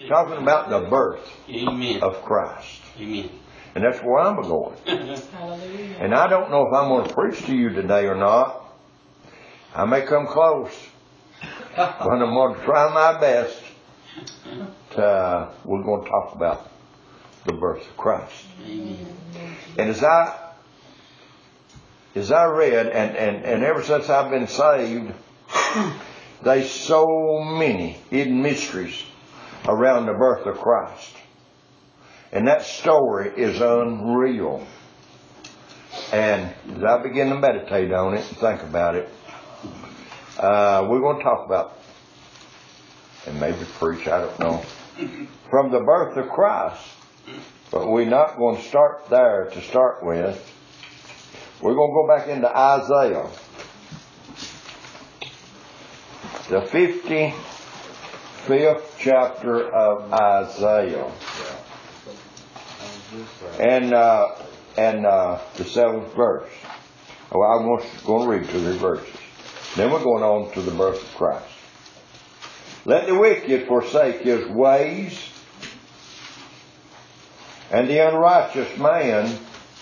Talking about the birth Amen. of Christ. Amen. And that's where I'm going. Hallelujah. And I don't know if I'm going to preach to you today or not. I may come close. But I'm going to try my best. We're going to talk about the birth of Christ. Amen. And as I read, and ever since I've been saved, there's so many hidden mysteries around the birth of Christ. And that story is unreal. And as I begin to meditate on it and think about it, we're going to talk about, and maybe preach, I don't know, from the birth of Christ. But we're not going to start there to start with. We're going to go back into Isaiah, the 55th chapter of Isaiah, and the 7th verse. Well, I'm going to read 2 verses. Then we're going on to the birth of Christ. Let the wicked forsake his ways, and the unrighteous man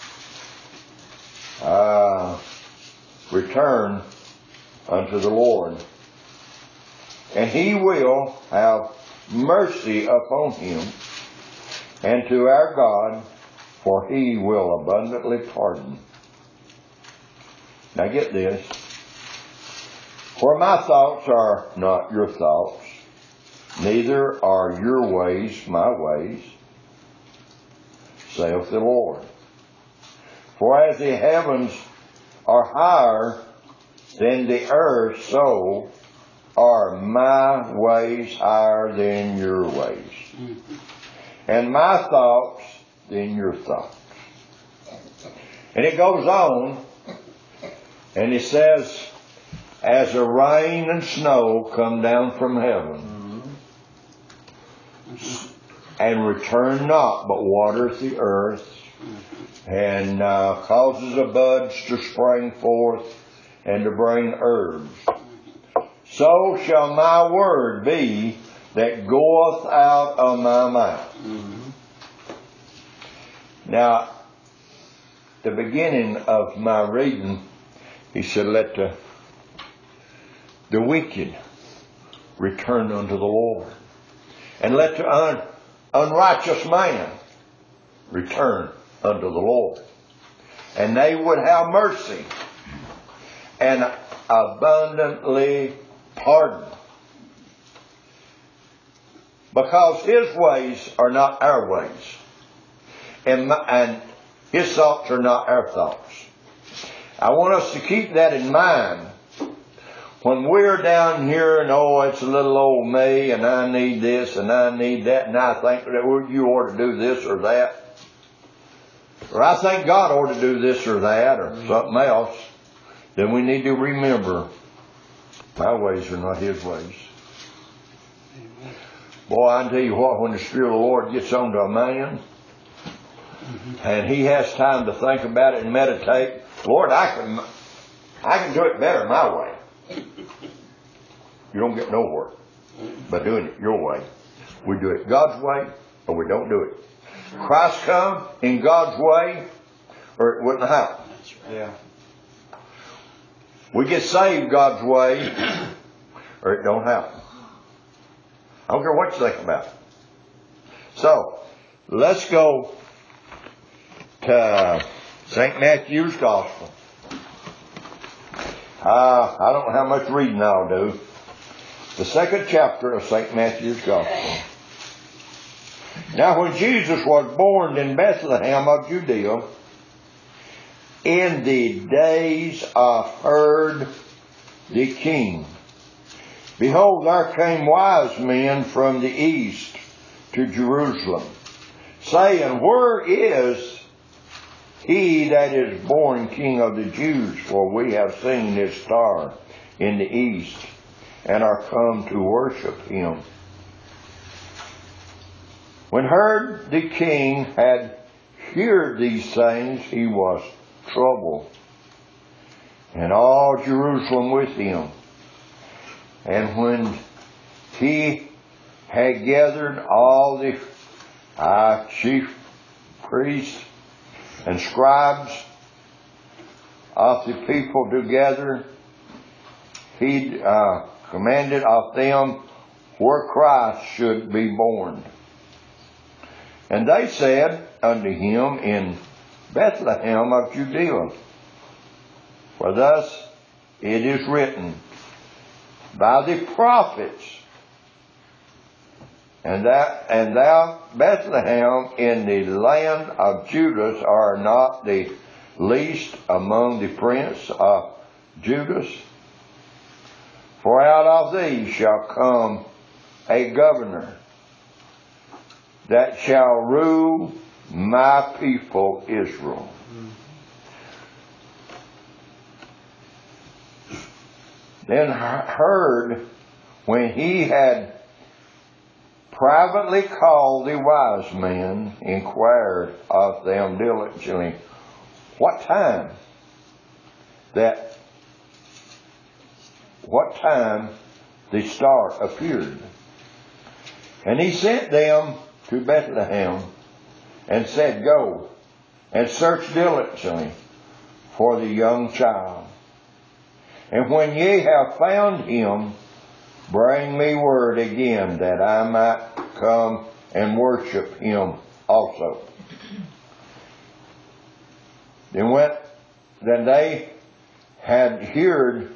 return unto the Lord. And He will have mercy upon him, and to our God, for He will abundantly pardon. Now get this. For my thoughts are not your thoughts, neither are your ways my ways, saith the Lord. For as the heavens are higher than the earth, so are my ways higher than your ways, and my thoughts than your thoughts. And it goes on, and it says, as the rain and snow come down from heaven, and return not, but watereth the earth, and causes the buds to spring forth, and to bring herbs, so shall my word be that goeth out of my mouth. Now, the beginning of my reading, he said, let the wicked return unto the Lord, and let the unrighteous man return unto the Lord, and they would have mercy and abundantly pardon, because His ways are not our ways, and His thoughts are not our thoughts. I want us to keep that in mind when we're down here and, it's a little old me, and I need this and I need that, and I think that you ought to do this or that, or I think God ought to do this or that or something else, then we need to remember my ways are not His ways. Boy, I can tell you what, when the Spirit of the Lord gets onto a man, and he has time to think about it and meditate, Lord, I can do it better my way. You don't get nowhere by doing it your way. We do it God's way, or we don't do it. Christ come in God's way, or it wouldn't happen. Yeah. We get saved God's way, or it don't happen. I don't care what you think about it. So, let's go to St. Matthew's Gospel. I don't know how much reading I'll do. The 2nd chapter of St. Matthew's Gospel. Now when Jesus was born in Bethlehem of Judea, in the days of Herod the king, behold, there came wise men from the east to Jerusalem, saying, where is He that is born King of the Jews? For we have seen His star in the east, and are come to worship Him. When Herod the king had heard these things, he was troubled, and all Jerusalem with him. And when he had gathered all the chief priests and scribes of the people together, he commanded of them where Christ should be born. And they said unto him, in Bethlehem of Judea, for thus it is written by the prophets, and thou Bethlehem in the land of Judah are not the least among the prince of Judah, for out of thee shall come a governor that shall rule my people Israel. Then Herod, when he had privately called the wise men, inquired of them diligently what time the star appeared. And he sent them to Bethlehem and said, Go and search diligently for the young child. And when ye have found him, bring me word again that I might come and worship him also. When they had heard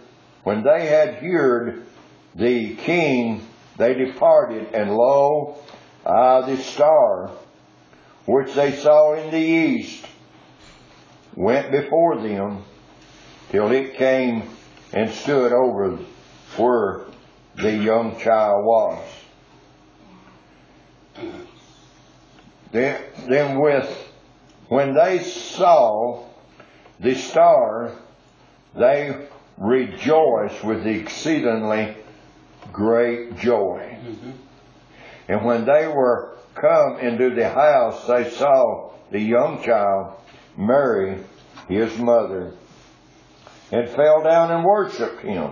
the king, they departed, and lo, the star which they saw in the east went before them till it came and stood over where the young child was. Then when they saw the star, they rejoiced with exceedingly great joy. Mm-hmm. And when they were come into the house, they saw the young child, Mary, his mother, and fell down and worshipped him.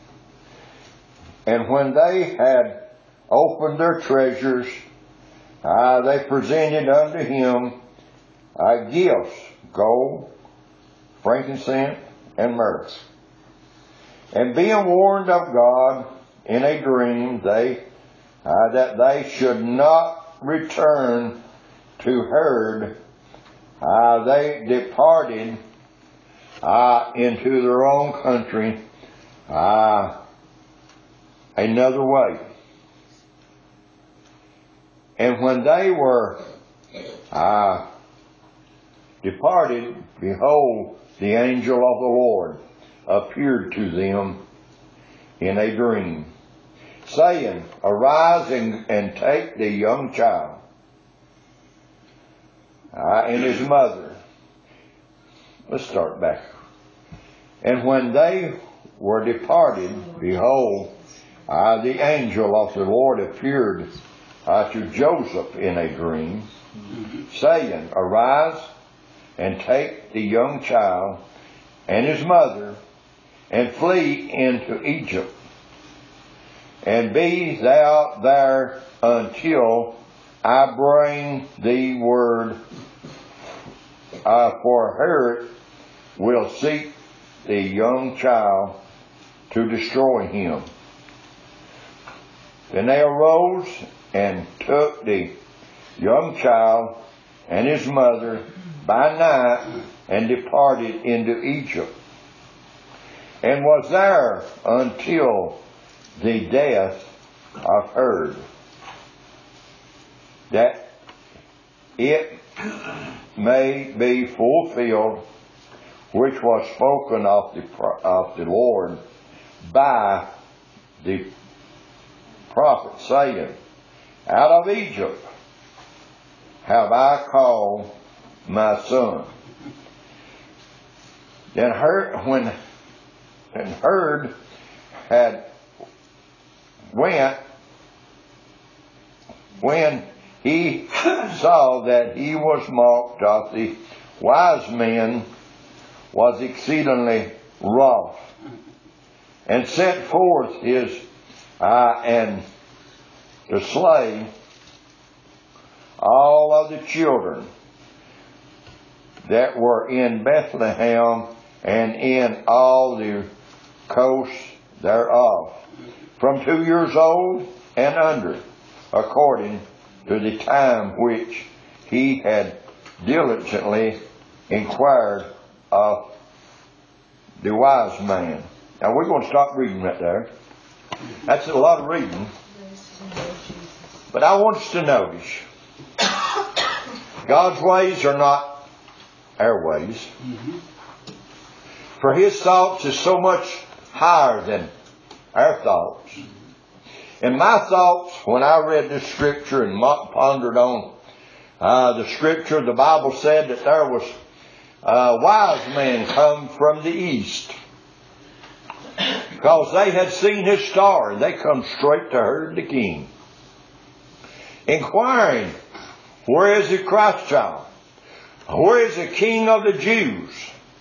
And when they had opened their treasures, they presented unto him gifts, gold, frankincense, and myrrh. And being warned of God in a dream, that they should not return to Herod, they departed into their own country another way. And when they were departed, behold, the angel of the Lord appeared to them in a dream, saying, Arise and take the young child and his mother. Let's start back. And when they were departed, behold, the angel of the Lord appeared to Joseph in a dream, saying, Arise and take the young child and his mother, and flee into Egypt, and be thou there until I bring thee word, for Herod will seek the young child to destroy him. Then they arose and took the young child and his mother by night and departed into Egypt, and was there until the death of Herod, that it may be fulfilled which was spoken of the Lord by the prophet, saying, Out of Egypt have I called my son. Then when Herod had when he saw that he was mocked of the wise men, was exceedingly wroth, and sent forth his and to slay all of the children that were in Bethlehem and in all the coasts thereof, from 2 years old and under, according to the time which he had diligently inquired of the wise man. Now we're going to stop reading right there. That's a lot of reading. But I want us to notice God's ways are not our ways. For His thoughts is so much higher than our thoughts. And my thoughts, when I read this scripture and pondered on the scripture, the Bible said that there was a wise man come from the east. Because they had seen his star, and they come straight to Herod the king, inquiring, where is the Christ child? Where is the King of the Jews?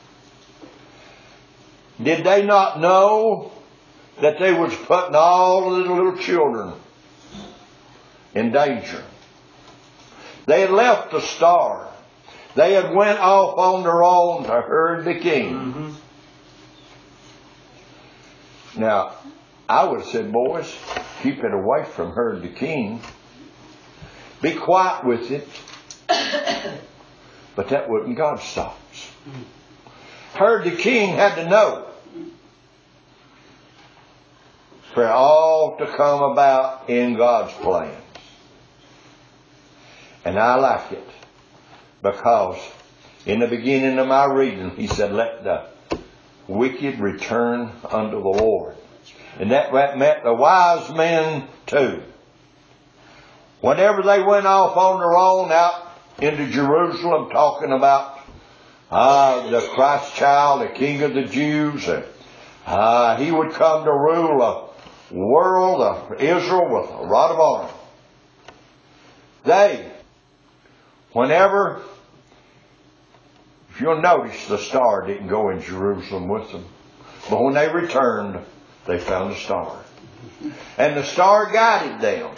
Did they not know that they was putting all the little children in danger? They had left the star. They had went off on their own to Herod the king. Now, I would have said, boys, keep it away from Herod the king. Be quiet with it. But that wasn't God's thoughts. Herod the king had to know for it all to come about in God's plans. And I like it because in the beginning of my reading, he said, let the wicked return unto the Lord. And that meant the wise men too. Whenever they went off on their own out into Jerusalem talking about the Christ child, the King of the Jews, and he would come to rule a world of Israel with a rod of iron. They, whenever, if you'll notice, the star didn't go in Jerusalem with them. But when they returned, they found the star. And the star guided them.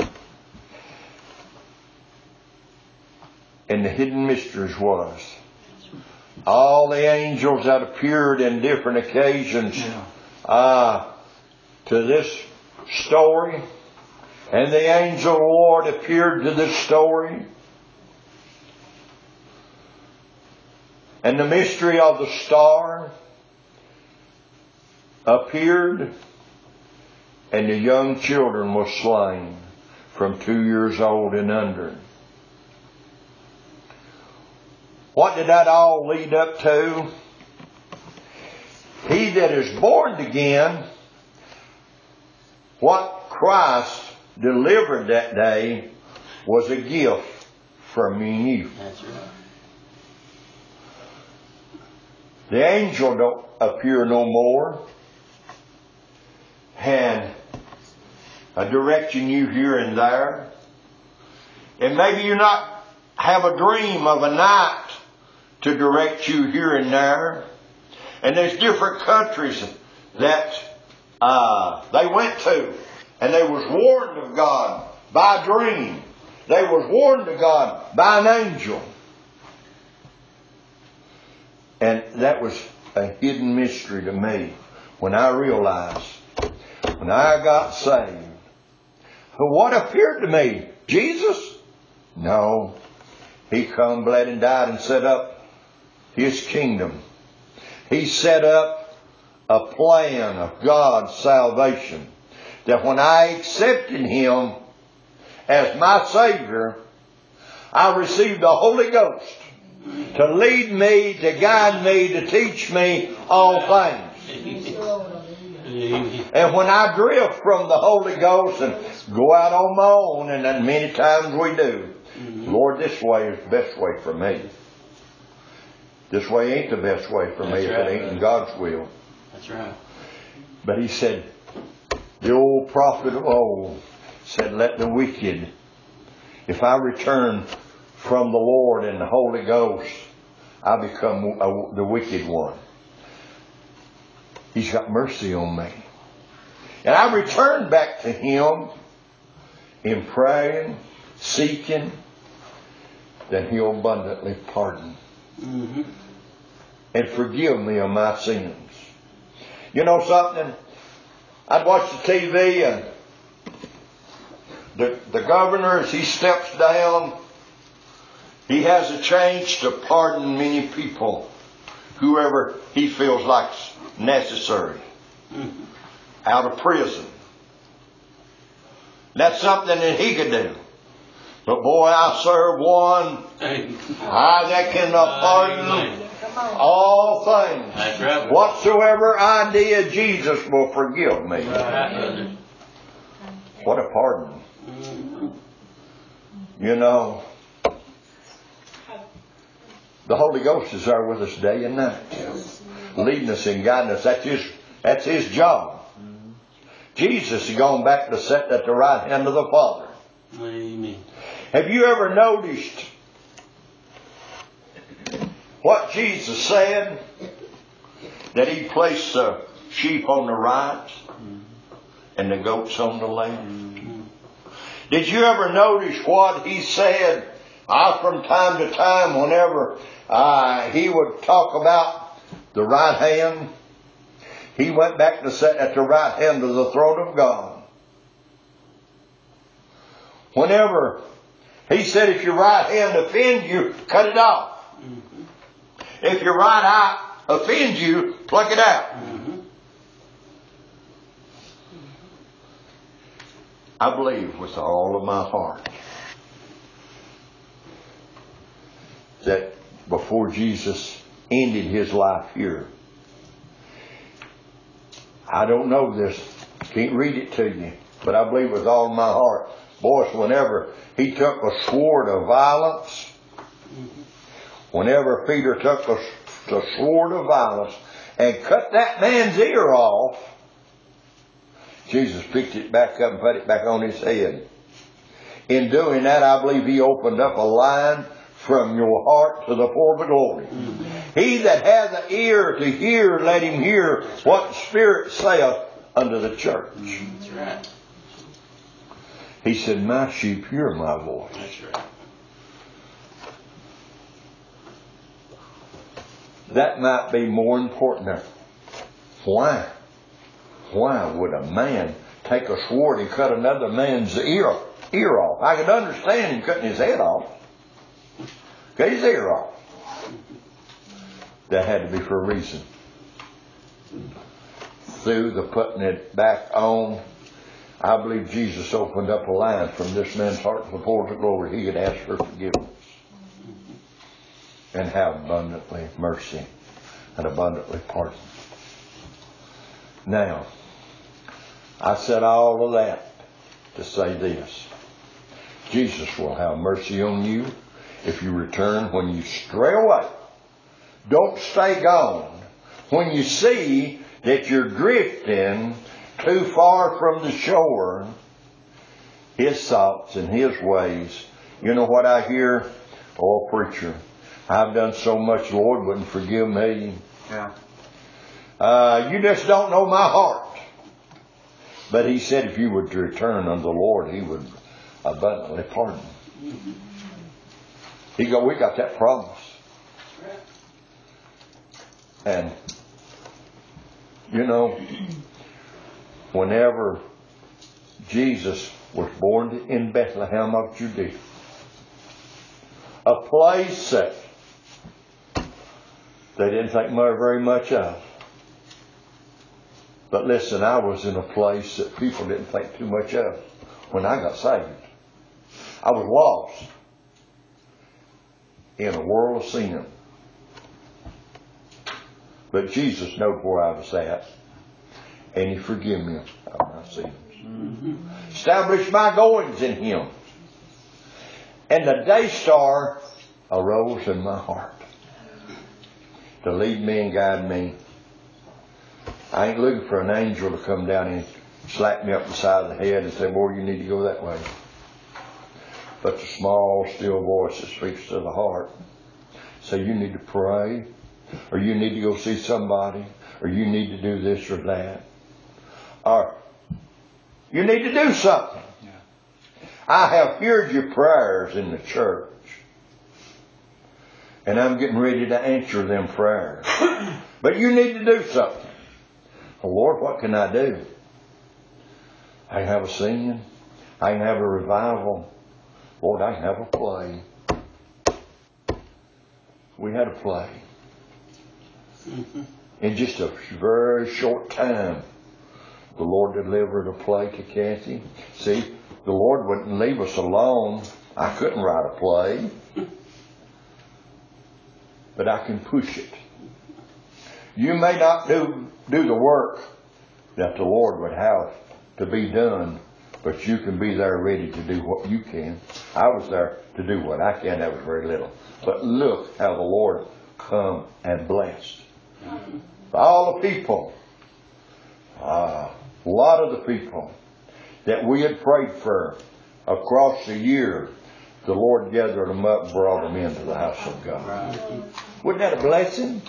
And the hidden mysteries was all the angels that appeared in different occasions to this story. And the angel of the Lord appeared to this story. And the mystery of the star appeared. And the young children were slain from 2 years old and under. What did that all lead up to? He that is born again, what Christ delivered that day was a gift from me and you. That's right. The angel don't appear no more and directing you here and there. And maybe you not have a dream of a night to direct you here and there. And there's different countries that they went to, and they was warned of God by a dream. They was warned of God by an angel. And that was a hidden mystery to me when I realized, when I got saved, what appeared to me? Jesus? No. He come, bled, and died and set up His kingdom. He set up a plan of God's salvation. That when I accepted Him as my Savior, I received the Holy Ghost to lead me, to guide me, to teach me all things. And when I drift from the Holy Ghost and go out on my own, and then many times we do, Lord, this way is the best way for me. This way ain't the best way for me if it ain't in God's will. That's right. But He said, the old prophet of old said, let the wicked, if I return from the Lord and the Holy Ghost, I become the wicked one. He's got mercy on me. And I returned back to Him, in praying, seeking, then He'll abundantly pardon and forgive me of my sins. You know something? I'd watch the TV and the governor, as he steps down, he has a chance to pardon many people, whoever he feels like's necessary, out of prison. That's something that he could do. But boy, I serve one that can pardon all things. That's right. Whatsoever I did, Jesus will forgive me. Right. What a pardon. You know, the Holy Ghost is there with us day and night, leading us and guiding us. That's His job. Jesus has gone back to sit at the right hand of the Father. Amen. Have you ever noticed what Jesus said? That He placed the sheep on the right and the goats on the left. Did you ever notice what He said? From time to time, whenever He would talk about the right hand, He went back to sit at the right hand of the throne of God. Whenever He said, if your right hand offends you, cut it off. If your right eye offends you, pluck it out. I believe with all of my heart that before Jesus ended His life here, I don't know this, can't read it to you, but I believe with all my heart, boys, whenever He took a sword of violence, whenever Peter took the sword of violence and cut that man's ear off, Jesus picked it back up and put it back on His head. In doing that, I believe He opened up a line from your heart to the fore of glory. He that hath an ear to hear, let him hear what the Spirit saith unto the church. That's right. He said, my sheep hear my voice. That's right. That might be more important now. Why? Why would a man take a sword and cut another man's ear off? I could understand him cutting his head off. Cut his ear off. That had to be for a reason. Through the putting it back on, I believe Jesus opened up a line from this man's heart to the portal of glory. He could ask for forgiveness and have abundantly mercy and abundantly pardon. Now, I said all of that to say this. Jesus will have mercy on you if you return when you stray away. Don't stay gone. When you see that you're drifting too far from the shore, His thoughts and His ways. You know what I hear? Oh, preacher, I've done so much, Lord wouldn't forgive me. Yeah. You just don't know my heart. But He said if you would return unto the Lord, He would abundantly pardon. We got that promise. And, you know, whenever Jesus was born in Bethlehem of Judea, a place that they didn't think very much of. But listen, I was in a place that people didn't think too much of when I got saved. I was lost in a world of sin. But Jesus knew where I was at, and He forgave me of my sins. Established my goings in Him. And the day star arose in my heart to lead me and guide me. I ain't looking for an angel to come down and slap me up the side of the head and say, boy, you need to go that way. But the small, still voice that speaks to the heart. So you need to pray, or you need to go see somebody, or you need to do this or that. Or you need to do something. I have heard your prayers in the church. And I'm getting ready to answer them prayers. But you need to do something. Oh, Lord, what can I do? I can have a singing. I can have a revival. Lord, I can have a play. We had a play. In just a very short time, the Lord delivered a play to Kathy. See, the Lord wouldn't leave us alone. I couldn't write a play. But I can push it. You may not do the work that the Lord would have to be done, but you can be there ready to do what you can. I was there to do what I can. That was very little. But look how the Lord come and blessed. All the people, a lot of the people that we had prayed for across the year, the Lord gathered them up and brought them into the house of God. Wasn't that a blessing?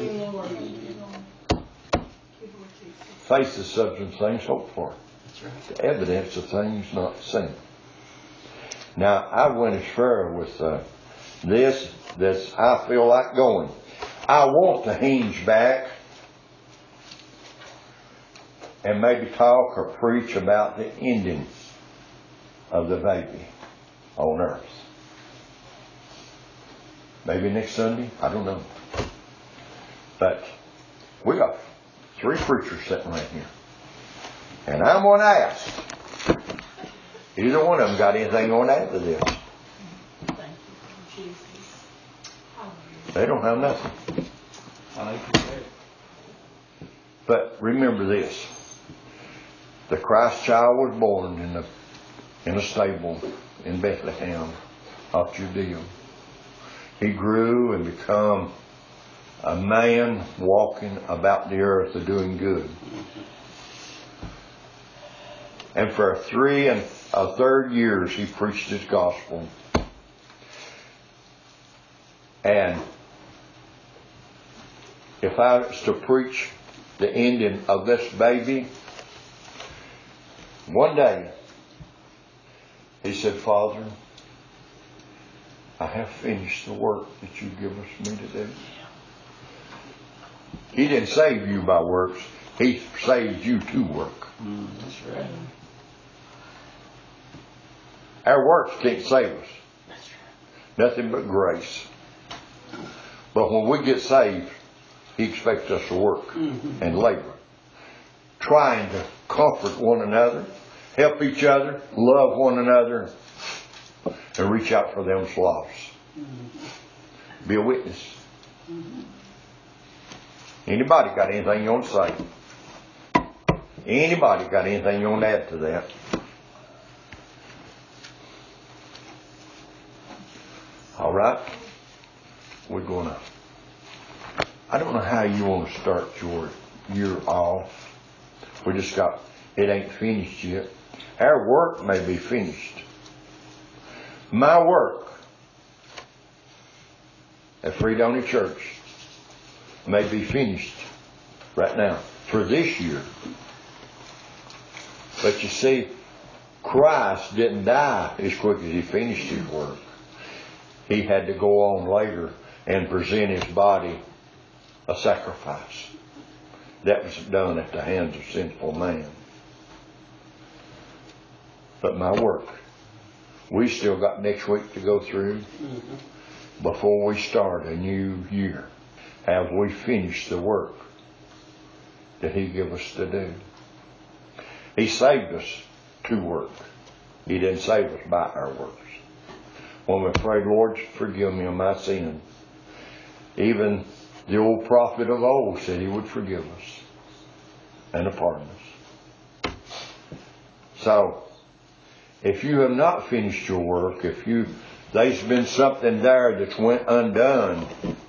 Faith is substance of things hoped for. The evidence of things not seen. Now, I went as far with this I feel like going. I want to hinge back and maybe talk or preach about the ending of the baby on earth. Maybe next Sunday, I don't know. But we got 3 preachers sitting right here. And I'm going to ask, either one of them got anything on after this? They don't have nothing. But remember this. The Christ child was born in a stable in Bethlehem of Judea. He grew and became a man walking about the earth and doing good. And for 3 1/3 years he preached his gospel. And if I was to preach the ending of this baby, one day he said, Father, I have finished the work that you give us me to do. He didn't save you by works. He saved you to work. That's right. Our works can't save us. Nothing but grace. But when we get saved, He expects us to work and labor. Trying to comfort one another, help each other, love one another, and reach out for them lost. Be a witness. Anybody got anything you want to say? Anybody got anything you want to add to that? All right. We're going to... I don't know how you want to start your year off. We just got... It ain't finished yet. Our work may be finished. My work at Fredonia Church may be finished right now for this year. But you see, Christ didn't die as quick as He finished His work. He had to go on later and present His body a sacrifice. That was done at the hands of sinful man. But my work, we still got next week to go through before we start a new year. Have we finished the work that He gave us to do? He saved us to work. He didn't save us by our works. When we pray, Lord, forgive me of my sin. Even the old prophet of old said He would forgive us and pardon us. So, if you have not finished your work, there's been something there that's went undone.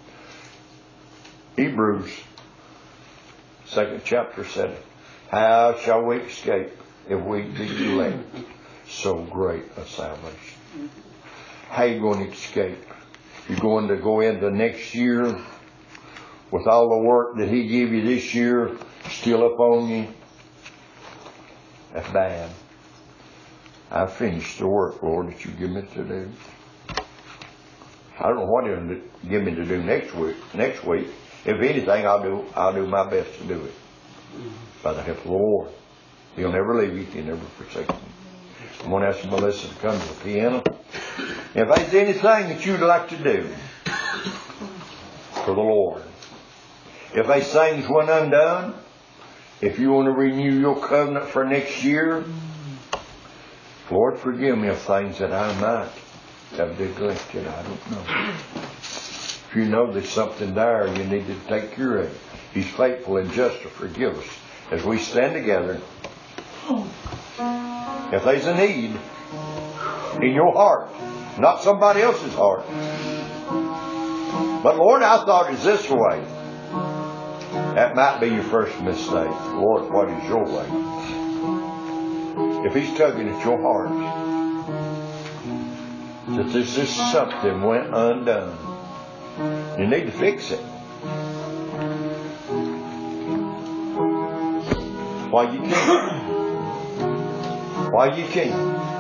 Hebrews 2nd chapter said, how shall we escape if we neglect so great a salvation? How are you going to escape? You're going to go into next year with all the work that He gave you this year still up on you? That's bad. I've finished the work, Lord, that you give me to do. I don't know what He'll give me to do next week. If anything, I'll do my best to do it. By the help of the Lord. He'll never leave you. He'll never forsake you. I'm going to ask Melissa to come to the piano. If there's anything that you'd like to do for the Lord, if there's things went undone, if you want to renew your covenant for next year, Lord, forgive me of things that I might have neglected. I don't know. If you know there's something there you need to take care of, He's faithful and just to forgive us. As we stand together, if there's a need in your heart, not somebody else's heart, but Lord, I thought it's this way. That might be your first mistake. Lord, what is your way? If He's tugging at your heart, that this is something went undone, you need to fix it. Why you can't?